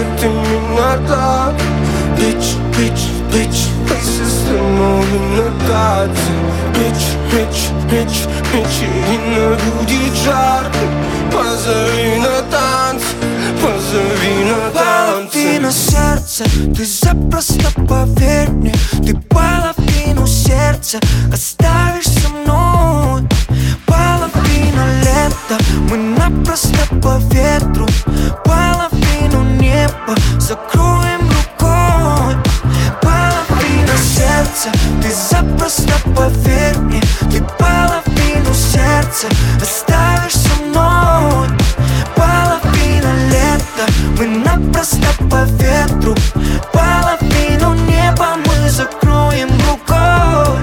ты меня так. Bitch, bitch, bitch, если становим на танце. Bitch, bitch, bitch, вечерина будет жарко. Позови на танцы, позови на танцы. Половина сердца, ты запросто поверь мне. Ты половину сердца оставишь со мной. Половина лета, мы напросто по ветру. Половину неба закроем рукой. Половина сердца, ты запросто поверь мне. Ты половину сердца оставишь со мной. Половина лета, мы напросто по ветру. Половину неба мы закроем рукой.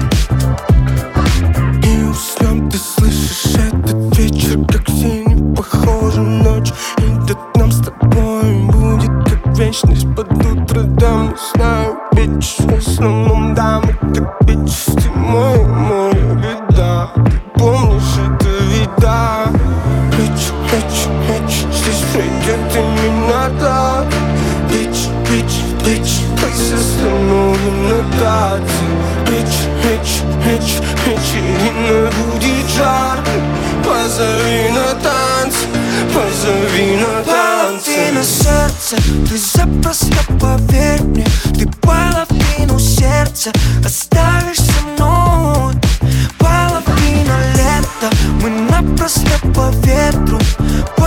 И уснем, ты слышишь этот вечер, как синий похожа ночь. И так нам с тобой будет как вечность под утро. Да, мы знаем, бич, в основном дамы. Так, бич, ты моя беда. Ты помнишь это, ведь да. Бич, бич, бич, здесь придет и меня так. Бич, бич, бич, если становим на танце. Бич, бич, бич, вечерина будет жарко. Позови на танцы, позови на танцы. Половина сердца, ты запросто поверь мне. Ты половину сердца оставишь со мной. Половина лета, мы напросто по ветру.